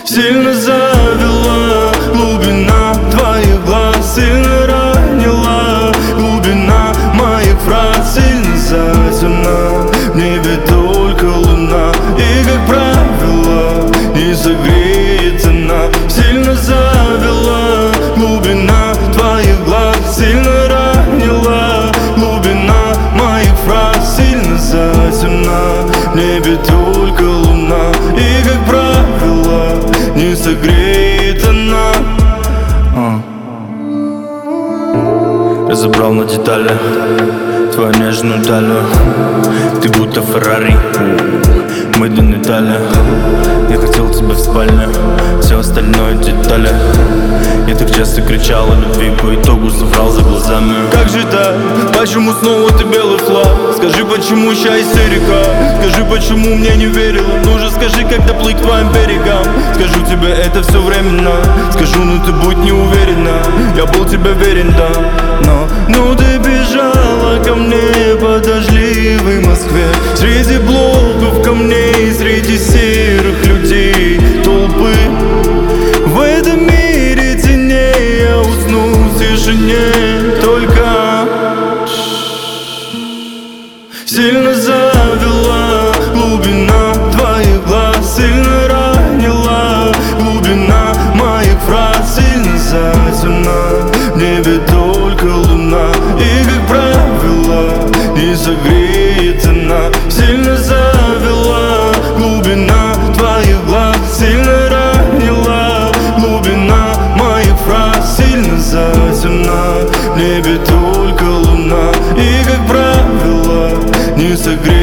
Сильно завела глубина твоих глаз, сильно ранила глубина моих фраз, сильно затемна в небе только луна, и, как правило, не согреет она. Сильно завела глубина твоих глаз, сильно ранила глубина моих фраз, сильно затемна в небе только луна, и, как правило, не согреет она. Разобрал на детали твою нежную талию. Ты будто Феррари, Made in Italy. Я хотел тебя в спальне, все остальное детали. Я так часто кричал о любви, по итогу соврал за глазами. Как же так? Почему снова ты белый флаг? Скажи, почему счастье река? Скажи, почему мне не верила? Ну же скажи, как доплыть к твоим берегам. Скажу тебе, это все временно. Скажу, но ты будь не уверена. Я был тебе верен, да. Но ты бежала ко мне по дождливой Москве, среди блоков камней, среди серых людей, толпы. В этом мире теней я усну в тишине, только сильно завела глубина твоих глаз, сильно ранила глубина моих фраз, сильно затемна в небе только луна, и, как правило, не согреет она. Сильно завела глубина твоих глаз, сильно ранила глубина моих фраз, сильно затемна в небе только луна, и, как правило, не согреет.